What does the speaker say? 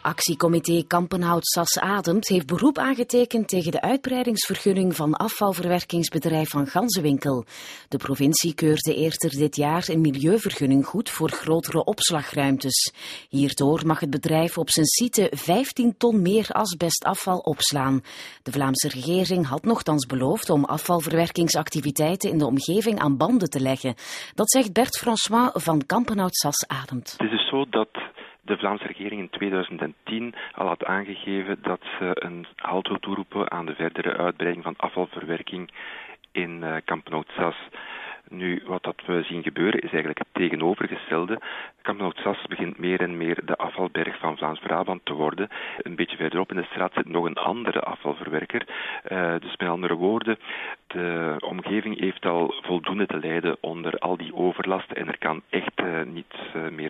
Actiecomité Kampenhout-Sas Ademt heeft beroep aangetekend tegen de uitbreidingsvergunning van afvalverwerkingsbedrijf Van Ganzewinkel. De provincie keurde eerder dit jaar een milieuvergunning goed voor grotere opslagruimtes. Hierdoor mag het bedrijf op zijn site 15 ton meer asbestafval opslaan. De Vlaamse regering had nochtans beloofd om afvalverwerkingsactiviteiten in de omgeving aan banden te leggen. Dat zegt Bert François van Kampenhout-Sas Ademt. Het is dus zo dat de Vlaamse regering in 2010 al had aangegeven dat ze een halt wil toeroepen aan de verdere uitbreiding van afvalverwerking in Kampenhout-Sas. Nu, wat dat we zien gebeuren is eigenlijk het tegenovergestelde. Kampenhout-Sas begint meer en meer de afvalberg van Vlaams-Brabant te worden. Een beetje verderop in de straat zit nog een andere afvalverwerker. Dus met andere woorden, de omgeving heeft al voldoende te lijden onder al die overlast en er kan echt niet meer